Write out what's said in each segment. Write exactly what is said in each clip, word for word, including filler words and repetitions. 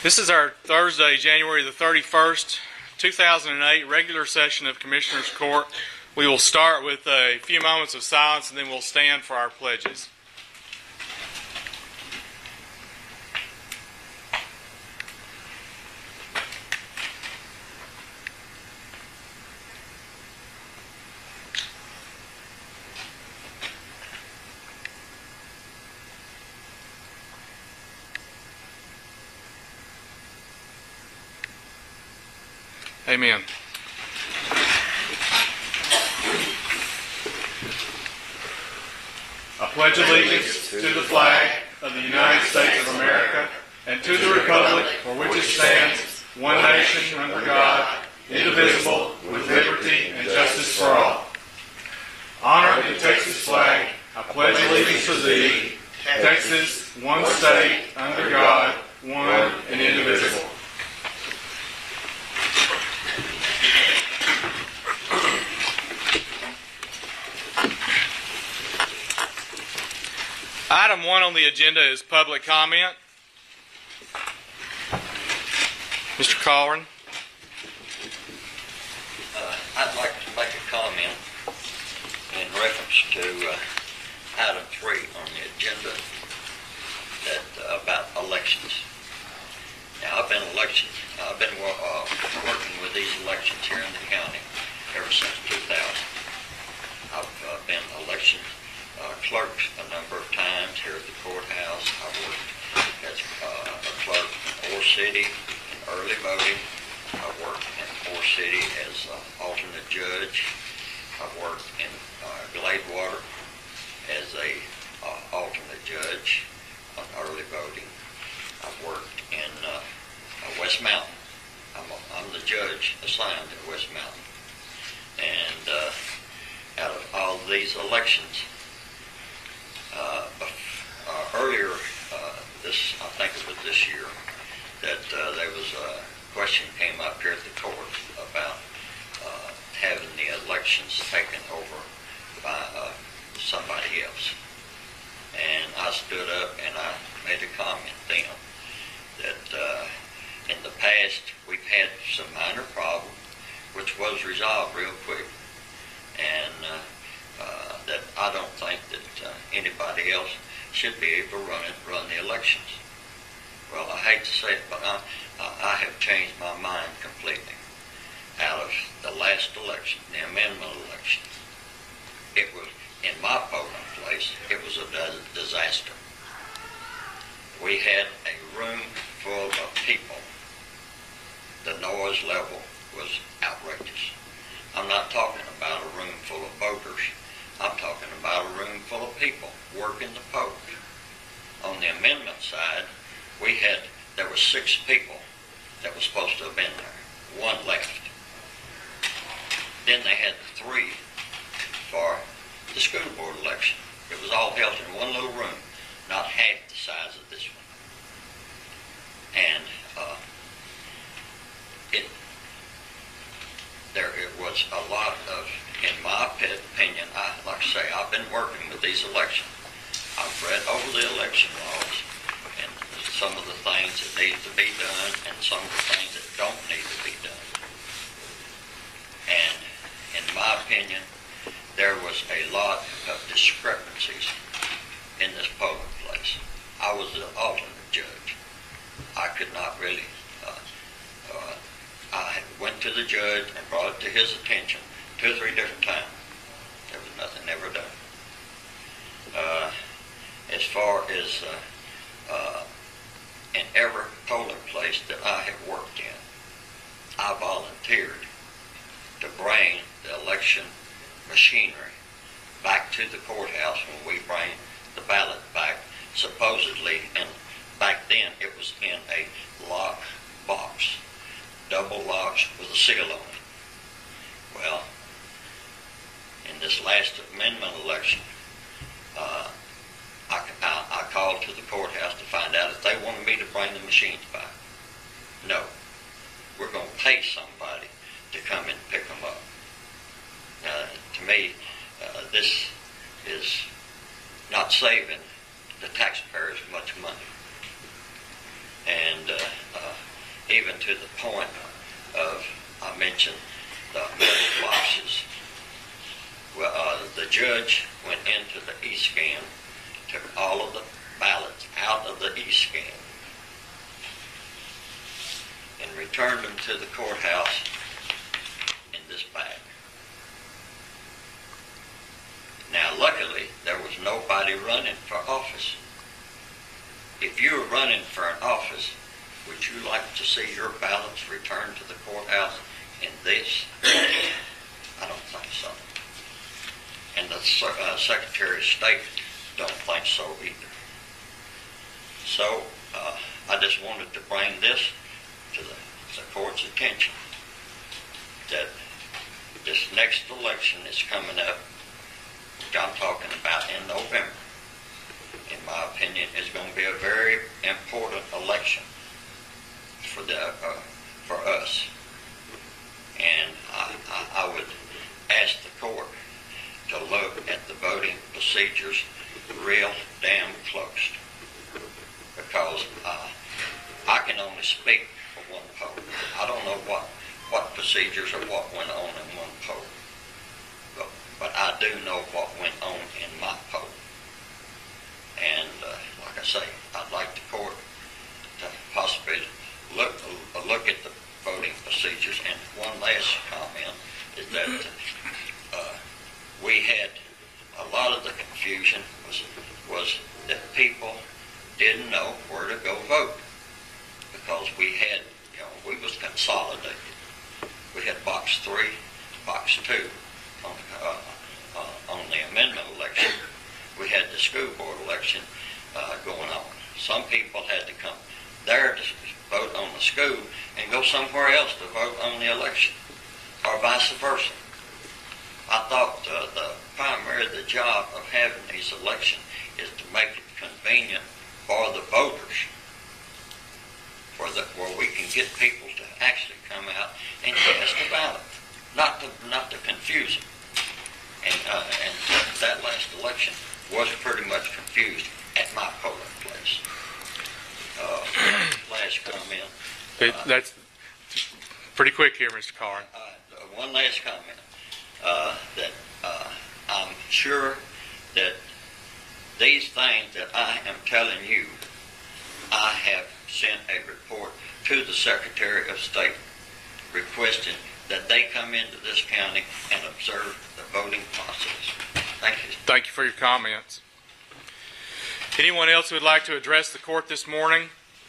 This is our Thursday, January the thirty-first, two thousand eight regular session of Commissioners Court. We will start with a few moments of silence and then we'll stand for our pledges. Amen. I pledge allegiance to the flag of the United States of America and to the republic for which it stands, one nation under God, indivisible, with liberty and justice for all. Honor the Texas flag. I pledge allegiance to thee, Texas, one state, under God, one and indivisible. Item one on the agenda is public comment. Mister Colleran. Uh, I'd like to make a comment in reference to uh, item three on the agenda that uh, about elections. Now, I've been election. I've been uh, working with these elections here in the county ever since two thousand. I've uh, been election Uh, clerked a number of times here at the courthouse. I've worked as uh, a clerk in Ore City in early voting. I've worked in Ore City as an alternate judge. I've worked in uh, Gladewater as a uh, alternate judge on early voting. I've worked in uh, uh, West Mountain. I'm, a, I'm the judge assigned at West Mountain. And uh, out of all these elections, Uh, uh, earlier, uh, this I think it was this year, that uh, there was a question came up here at the court about uh, having the elections taken over by uh, somebody else. And I stood up and I made a comment then that uh, in the past we've had some minor problem, which was resolved real quick, and uh, Uh, that I don't think that uh, anybody else should be able to run it, run the elections. Well, I hate to say it, but I, I have changed my mind completely. Out of the last election, the amendment election, it was, in my polling place, it was a disaster. We had a room full of people. The noise level was outrageous. I'm not talking about a room full of voters. I'm talking about a room full of people working the polls. On the amendment side, we had, there were six people that were supposed to have been there. One left. Then they had three for the school board election. It was all held in one little room, not half the size of this one. And uh, it, there it was a lot of, in my opinion, I, like I say, I've been working with these elections. I've read over the election laws and some of the things that need to be done and some of the things that don't need to be done. And in my opinion, there was a lot of discrepancies in this polling place. I was the alternate judge. I could not really, uh, uh, I went to the judge and brought it to his attention two or three different times. There was nothing ever done. Uh, as far as uh, uh, in every polling place that I have worked in, I volunteered to bring the election machinery back to the courthouse when we bring the ballot back, supposedly, and back then it was in a lock box, double locks with a seal on it. Well, in this last amendment election, uh, I, I, I called to the courthouse to find out if they wanted me to bring the machines back. No. We're going to pay somebody to come and pick them up. Uh, to me, uh, this is not saving the taxpayers much money. And uh, uh, even to the point of, I mentioned the metal boxes. Well, uh, the judge went into the e-scan, took all of the ballots out of the e-scan, and returned them to the courthouse in this bag. Now, luckily, there was nobody running for office. If you were running for an office, would you like to see your ballots returned to the courthouse in this? I don't think so. And the uh, Secretary of State don't think so either. So, uh, I just wanted to bring this to the, the court's attention, that this next election is coming up, which I'm talking about in November, in my opinion, is going to be a very important election for the uh, for us. And I, I, I would ask the court to look at the voting procedures real damn close, because uh, I can only speak for one poll. I don't know what, what procedures or what went on in one poll, but, but I do know what went on in my poll. And uh, like I say, I'd like the court to possibly look, uh, look at the voting procedures. And one last comment is that uh, we had a lot of the confusion was was that people didn't know where to go vote, because we had, you know, we was consolidated. We had box three, box two on, uh, uh, on the amendment election. We had the school board election uh, going on. Some people had to come there to vote on the school and go somewhere else to vote on the election, or vice versa. I thought uh, the primary the job of having these elections is to make it convenient for the voters, for the, where we can get people to actually come out and cast a ballot, not to not to confuse them. And uh, and that last election was pretty much confused at my polling place. Uh, last comment. Uh, That's pretty quick here, Mister Carr. Uh, one last comment. Uh, that uh, I'm sure that these things that I am telling you, I have sent a report to the Secretary of State requesting that they come into this county and observe the voting process. Thank you. Thank you for your comments. Anyone else who would like to address the court this morning?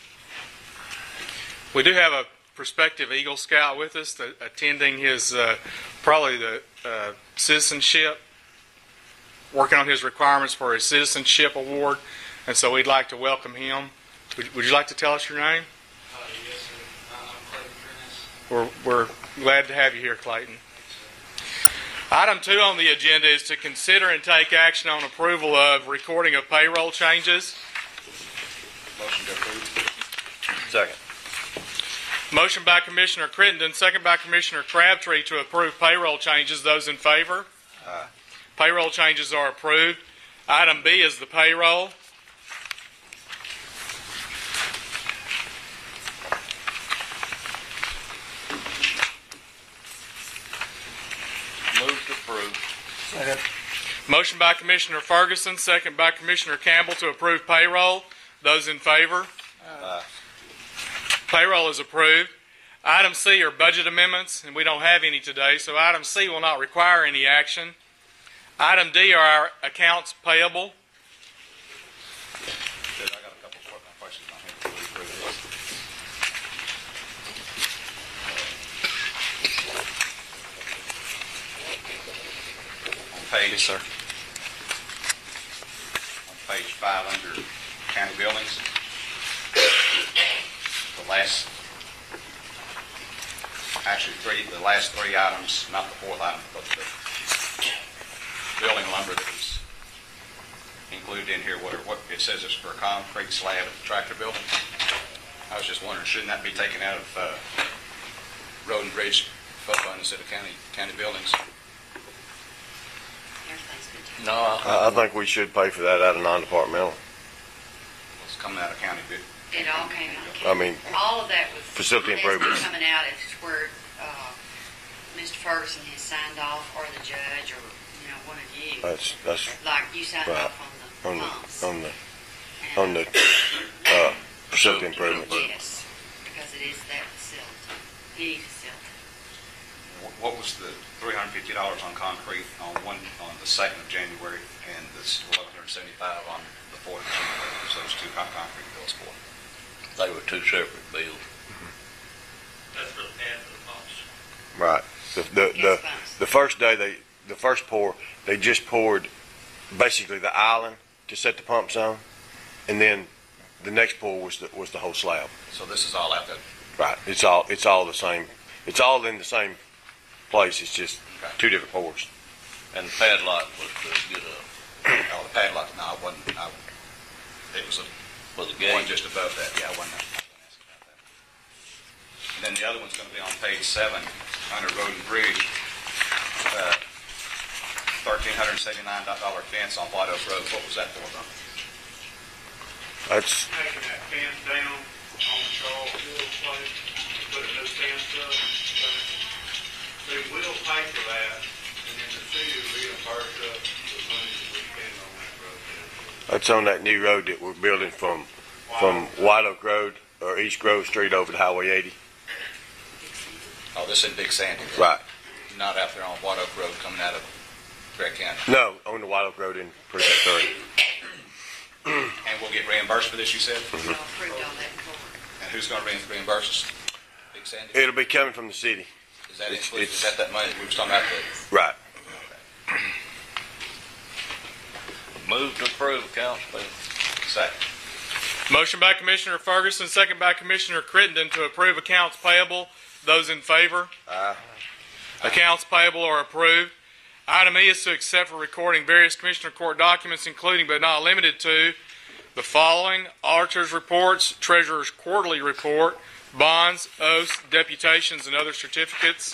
We do have a prospective Eagle Scout with us, that, attending his uh, probably the uh, citizenship, working on his requirements for his citizenship award, and so we'd like to welcome him. Would, would you like to tell us your name? Uh, yes, sir. Uh, I'm Clayton Prentice. We're, we're glad to have you here, Clayton. Item two on the agenda is to consider and take action on approval of recording of payroll changes. Motion to approve. Second. Motion by Commissioner Crittenden, second by Commissioner Crabtree to approve payroll changes. Those in favor? Aye. Payroll changes are approved. Item B is the payroll. Move to approve. Second. Motion by Commissioner Ferguson, second by Commissioner Campbell to approve payroll. Those in favor? Aye. Payroll is approved. Item C are budget amendments, and we don't have any today, so item C will not require any action. Item D are our accounts payable. Judge, I got a couple of questions on here before we approve this. On page, Yes, sir. on page five under county buildings, the last, actually three, the last three items, not the fourth item, but the building lumber that was included in here, what, what it says is for a concrete slab at the tractor building. I was just wondering, shouldn't that be taken out of uh, road and bridge fund instead of county county buildings? No, I, I I think we should pay for that out of non-departmental. It's coming out of county bu- It all came out. I mean, All of that was. Facility that's improvements. Coming out is where, uh, Mister Ferguson has signed off, or the judge, or, you know, one of you. that's, that's Like you signed right. off on on the the, pumps. on the, And- on the, uh, facility improvements. Yes, because it is that facility, the facility. Wh- What was the three hundred fifty dollars on concrete on one, on the second of January, and this eleven seventy-five on the fourth of January? What was those two con- concrete bills for? They were two separate bills. That's for the pad for the pumps. Right. The, the, the, the first day they, the first pour, they just poured basically the island to set the pumps on, and then the next pour was the, was the whole slab. So this is all out there. Right. It's all, it's all the same. It's all in the same place. It's just Okay. two different pours. And the padlock was to get a, Oh, the padlock, no, I wasn't, I, it was a, was a one gate. just above that, yeah, I wasn't, I wasn't asking about that. And then the other one's gonna be on page seven, under Road and Bridge, uh, thirteen hundred seventy-nine dollar fence on White Oak Road. What was that for, though? That's, Taking that fence down on Charles Field place, and put a new fence up. so They will pay for that, and then the city will reimburse us the money that we spend on that road. that's on that new road that we're building from, from White Oak Road or East Grove Street over to Highway eighty. Oh, this in Big Sandy. Right. Not out there on White Oak Road coming out of Grant County. No, on the White Oak Road in Precinct thirty. And we'll get reimbursed for this, you said? Y'all approved all that before. And who's gonna re- reimburse us? Big Sandy? It'll be coming from the city. Is that it's- included, is it's- that that money that we was talking about? the- Right. Move to approve, Council. Second. Motion by Commissioner Ferguson, second by Commissioner Crittenden to approve accounts payable. Those in favor? Aye. Accounts payable are approved. Item E is to accept for recording various Commissioner Court documents, including but not limited to the following: Auditor's reports, Treasurer's quarterly report, bonds, oaths, deputations, and other certificates.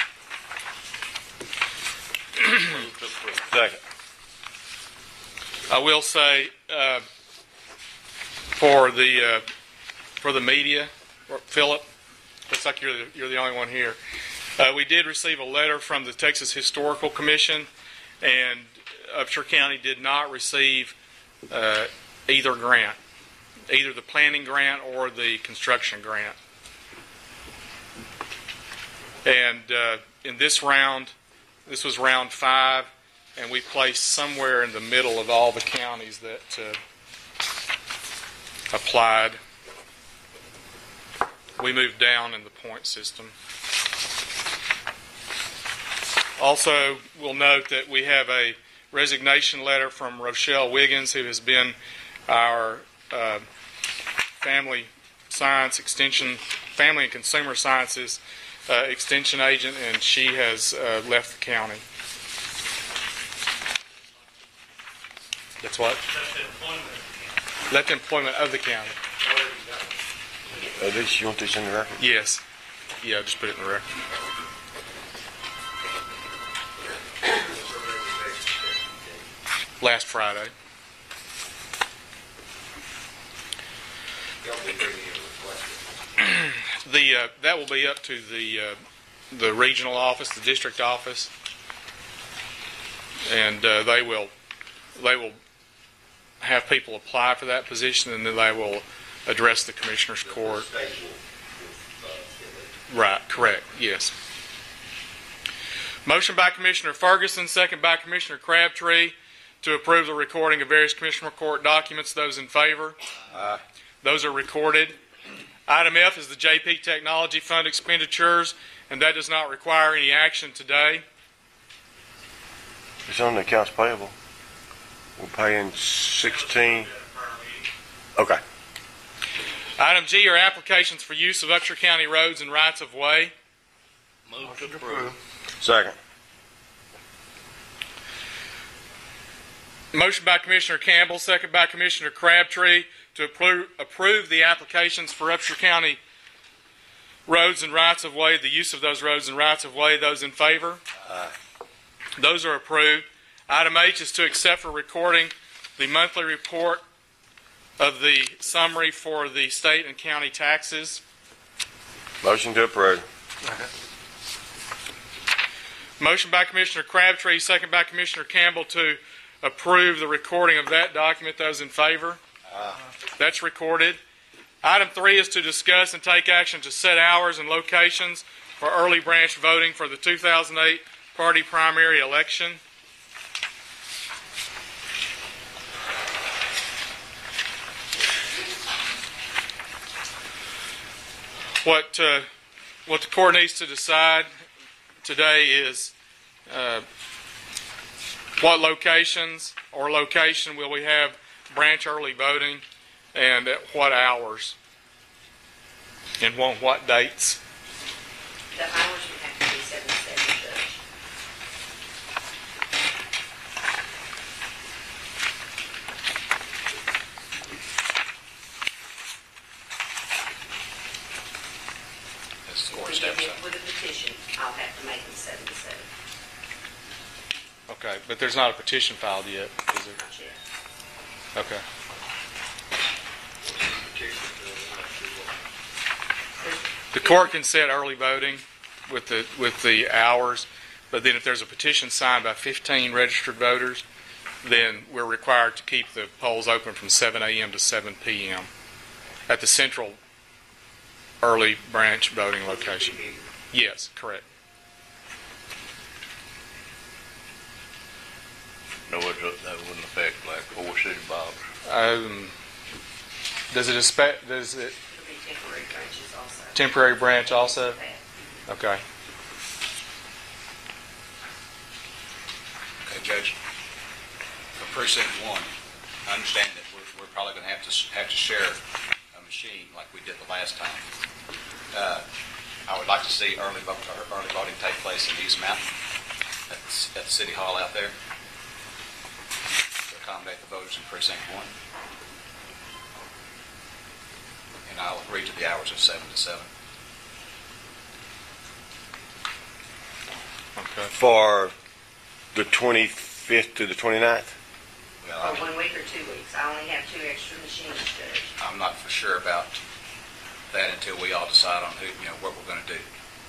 Move to approve. Second. I will say, uh, for the, uh, for the media, Philip, looks like you're the, you're the only one here. Uh, we did receive a letter from the Texas Historical Commission, and Upshur County did not receive uh, either grant, either the planning grant or the construction grant. And uh, in this round, this was round five, and we placed somewhere in the middle of all the counties that uh, applied. We moved down in the point system. Also, we'll note that we have a resignation letter from Rochelle Wiggins, who has been our uh, family science extension, family and consumer sciences uh, extension agent, and she has uh, left the county. That's what? That's the employment. Left employment of the county. Uh, this, you want this in the record? Yes. Yeah, just put it in the record. Last Friday. The uh, that will be up to the uh, the regional office, the district office, and uh, they will they will have people apply for that position, and then they will address the commissioner's court. Right, correct, yes. Motion by Commissioner Ferguson, second by Commissioner Crabtree to approve the recording of various Commissioner Court documents. Those in favor? Aye. Those are recorded. Item F is the J P Technology Fund expenditures, and that does not require any action today. It's on the accounts payable. We're paying sixteen. Okay. Item G are applications for use of Upshur County roads and rights of way. Move to approve. Second. Motion by Commissioner Campbell, second by Commissioner Crabtree to approve, approve the applications for Upshur County roads and rights of way, the use of those roads and rights of way. Those in favor? Aye. Those are approved. Item H is to accept for recording the monthly report of the summary for the state and county taxes. Motion to approve. Motion by Commissioner Crabtree, second by Commissioner Campbell to approve the recording of that document. Those in favor? That's recorded. Item three is to discuss and take action to set hours and locations for early branch voting for the two thousand eight party primary election. What uh, what the court needs to decide today is uh, what locations or location will we have branch early voting, and at what hours, and on what dates. The hours would have to be seven to seven, Judge. That's the If court we steps get up. hit with a petition, I'll have to make them seven to seven. Okay, but there's not a petition filed yet, is there? Not yet. Okay. The court can set early voting with the with the hours, but then if there's a petition signed by fifteen registered voters, then we're required to keep the polls open from seven a.m. to seven p.m. at the central early branch voting location. Yes, correct. No, it, that wouldn't affect like four city blocks. Um, does it expect? Does it It'll be temporary branches also. temporary branch also? That. Okay. Okay, Judge, for precinct one, I understand that we're, we're probably going to have to s- have to share a machine like we did the last time. Uh, I would like to see early vote, or early voting take place in East Mountain at, the- at the city hall out there to accommodate the voters in precinct one. And I'll agree to the hours of seven to seven. Okay. For the twenty-fifth to the twenty-ninth? Well, Or I'm, one week or two weeks. I only have two extra machines, Judge. I'm not for sure about that until we all decide on who, you know, what we're going to do.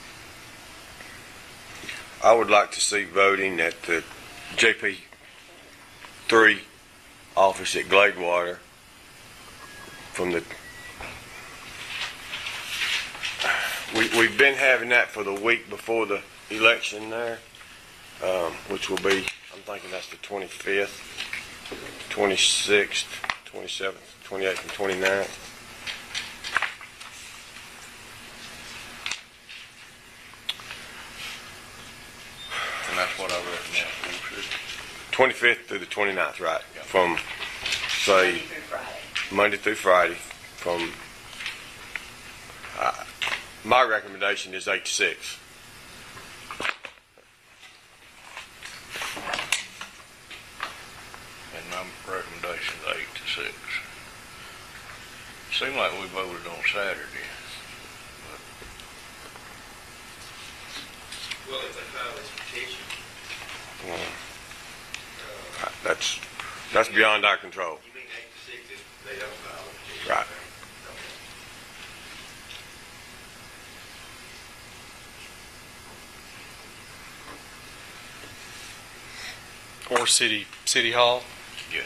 I would like to see voting at the J P three office at Gladewater from the, we, we've been having that for the week before the election there, um, which will be, I'm thinking that's the twenty-fifth, twenty-sixth, twenty-seventh, twenty-eighth, and twenty-ninth. And that's what I recommend. twenty-fifth through the twenty-ninth, right? From, Monday say, through Friday. Monday through Friday, from, uh, my recommendation is eight to six. And my recommendation is eight to six. Seemed like we voted on Saturday. Well, if they file this petition, Uh, That's, that's beyond our control. you mean eight to six if they don't file a petition? Right. Or city city hall. Yes.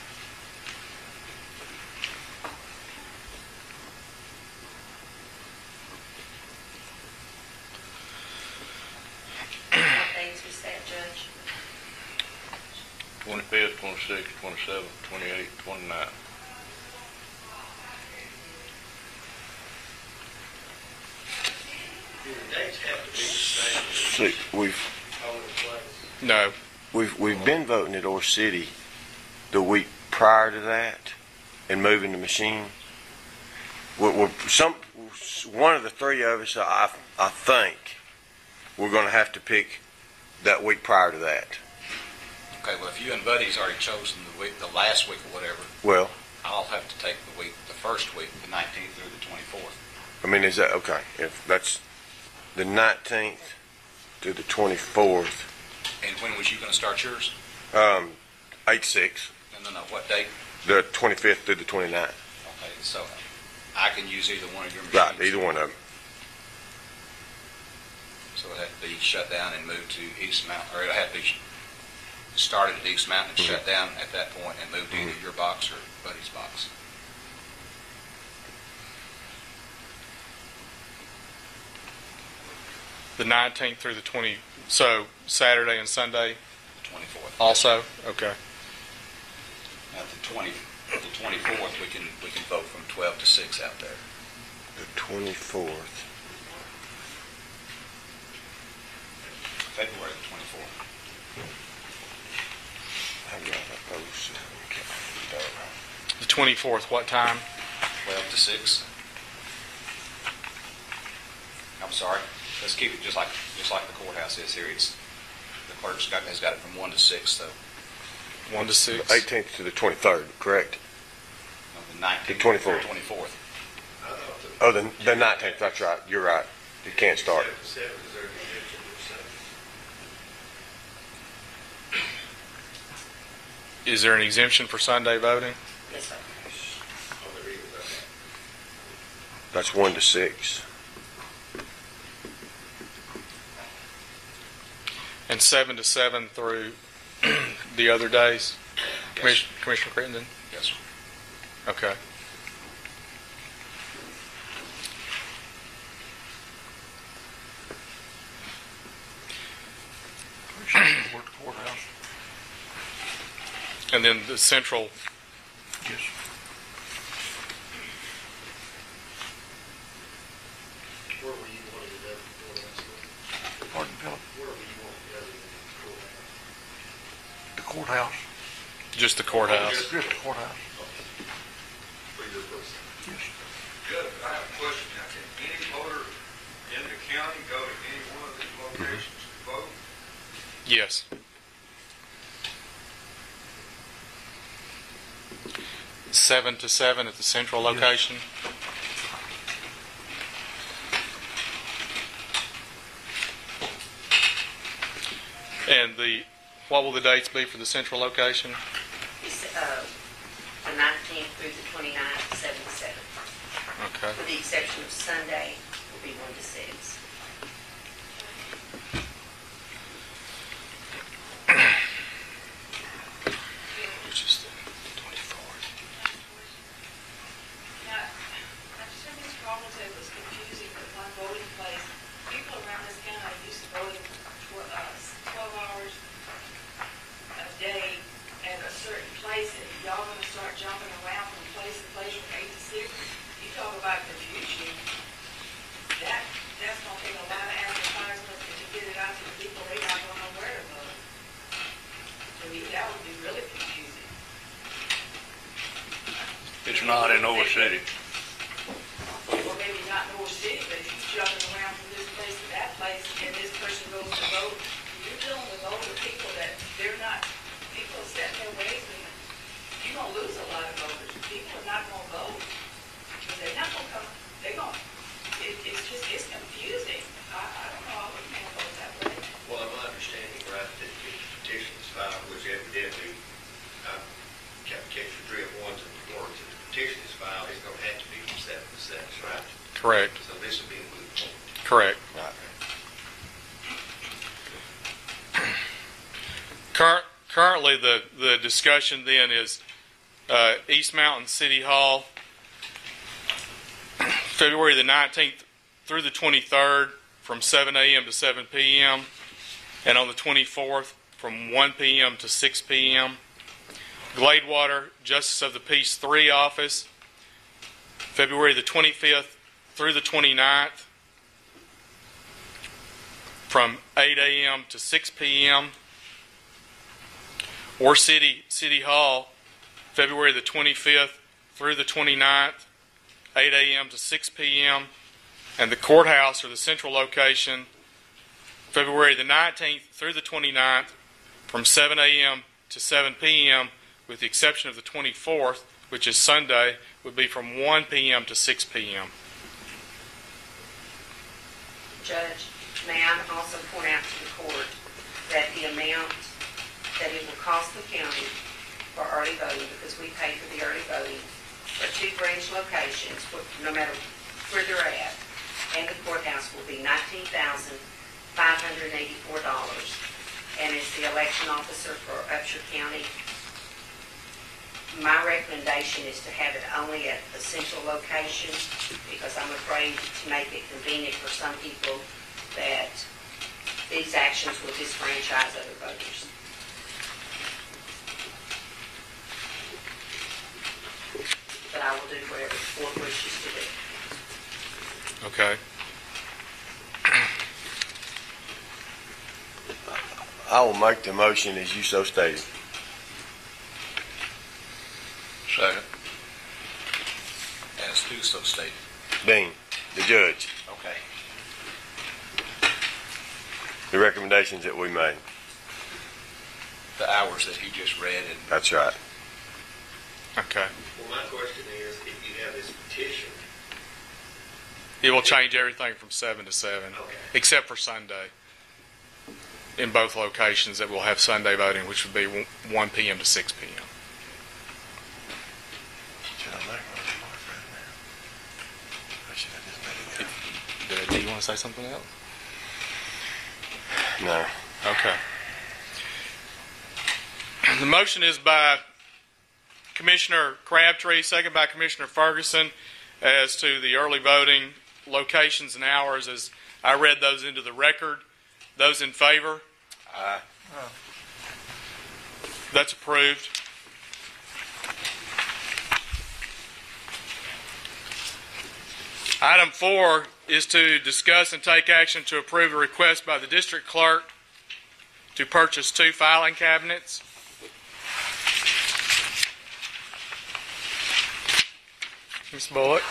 What days was that, Judge? Twenty-fifth, twenty-sixth, twenty-seventh, twenty-eighth, twenty-ninth. Do the dates have to be the same See, we've, all over the place? No. we've, we've been voting at Orr City the week prior to that and moving the machine. We're, we're some, one of the three of us, I, I think, we're gonna have to pick that week prior to that. Okay, well, if you and Buddy's already chosen the week, the last week or whatever, Well, I'll have to take the week, the first week, the nineteenth through the twenty-fourth. I mean, is that, okay, if that's the nineteenth to the twenty-fourth, And when was you going to start yours? um, eight six. No, no, no, what date? The twenty-fifth through the twenty-ninth. Okay, so I can use either one of your machines? Right, either one of them. So it'll have to be shut down and moved to East Mountain, or it'll have to be started at East Mountain and Mhm. shut down at that point and moved to either Mhm. your box or Buddy's box. The nineteenth through the twenty, so Saturday and Sunday The twenty-fourth. also? Okay. Now, the twenty, the twenty-fourth, we can, we can vote from twelve to six out there. The twenty-fourth. February the twenty-fourth. I got it. Oh, shit. Okay. The twenty-fourth, what time? twelve to six. I'm sorry. Let's keep it just like, just like the courthouse is here. It's, the clerk's got, has got it from one to six, so, One to six? The eighteenth to the twenty-third, correct? no, the nineteenth. The twenty-fourth. Twenty-fourth. I thought the. Oh, the, the nineteenth, that's right. You're right. You can't start. Seven, seven, is there an exemption for Sunday? Is there an exemption for Sunday voting? Yes, sir. On the reading of that. That's one to six. And seven to seven through the other days? Yes. Commissioner, Commissioner Crittenden? Yes, sir. Okay. And then the central, Where were you wanting to go before last week? Pardon, Philip? Where were you wanting to go in the courthouse? The courthouse. just the courthouse. Just the courthouse. For your person? Yes. Judge, I have a question now. Can any voter in the county go to any one of these locations to vote? Yes. Seven to seven at the central location. And the, what will the dates be for the central location? It's, uh, the nineteenth through the twenty-ninth, seven to seven. Okay. With the exception of Sunday, will be one to six. Which is the twenty-fourth. Now, I just think this problem that was confusing with one voting place. People around this county used to vote tw- uh, twelve hours a day at a certain place, and y'all gonna start jumping around from place to place from eight to six. You talk about confusion. That, that's gonna take a lot of advertisement to get it out to the people. They not gonna know where to vote. To me, that would be really confusing. It's not in Oil City. Or maybe not North City, but if you're jumping around from this place to that place, and this person goes to vote, you're dealing with older people that they're not, people set their ways, and you're gonna lose a lot of voters. People are not gonna vote, because they're not gonna come, they're gonna, it, it's just, it's confusing. I, I don't know, I wouldn't want to vote that way. Well, I'm understanding, right, that the petition is filed, which evidently, I've kept catch the three of ones and the words, if the petition is filed, it's gonna have to be from seven to six, right? Correct. So this will be a moot point. Correct. Right. Current, currently, the, the discussion then is uh, East Mountain City Hall, February the nineteenth through the twenty-third from seven a.m. to seven p.m. and on the twenty-fourth from one p.m. to six p.m. Gladewater Justice of the Peace three office, February the twenty-fifth through the twenty-ninth from eight a.m. to six p.m. Or City City Hall, February the twenty-fifth through the twenty-ninth, eight a.m. to six p.m. And the courthouse or the central location, February the nineteenth through the twenty-ninth, from seven a.m. to seven p.m., with the exception of the twenty-fourth, which is Sunday, would be from one p.m. to six p.m. Judge, may I also point out to the court that the amount that it will cost the county for early voting, because we pay for the early voting for two branch locations, wh- no matter where they're at, and the courthouse will be nineteen thousand five hundred eighty-four dollars. And as the election officer for Upshur County, my recommendation is to have it only at the central location, because I'm afraid to make it convenient for some people that these actions will disfranchise other voters. But I will do whatever the board wishes to do. Okay. I will make the motion as you so stated. Second. As who so stated? Dean, the judge, Okay. the recommendations that we made. The hours that he just read and That's right. Okay. Well, my question is, if you have this petition, It will change everything from seven to seven, okay, except for Sunday. In both locations, that will have Sunday voting, which would be one p.m. to six p.m. Should I make one mark right now? Or should I just let it Do you want to say something else? go? No. Okay. The motion is by Commissioner Crabtree, second by Commissioner Ferguson, as to the early voting locations and hours as I read those into the record. Those in favor? Aye. That's approved. Item four is to discuss and take action to approve a request by the district clerk to purchase two filing cabinets. Miz Bullock.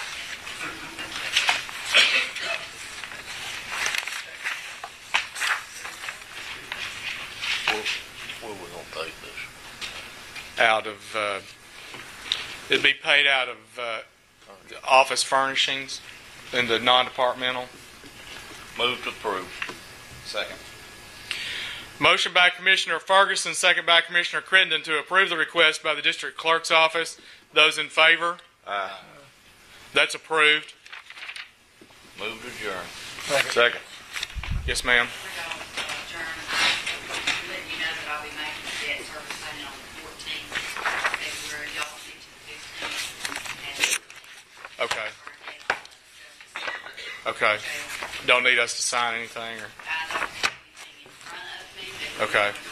Where, where we gonna take this? Out of, uh, it'd be paid out of uh, the office furnishings in the non-departmental. Move to approve. second. Motion by Commissioner Ferguson, second by Commissioner Crittenden to approve the request by the district clerk's office. Those in favor? Aye. That's approved. Move to adjourn. Second. Yes, ma'am. We're going to adjourn, letting you know that I'll be making the debt service payment on the fourteenth of February, y'all will get to the fifteenth. Okay. Okay. Don't need us to sign anything, or I don't have anything in front of me, but. Okay. Go ahead and,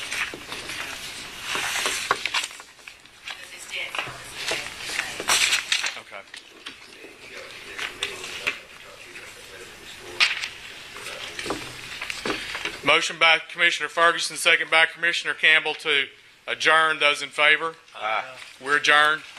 But this debt service is paid. okay. Motion by Commissioner Ferguson, second by Commissioner Campbell to adjourn. Those in favor? Aye. We're adjourned.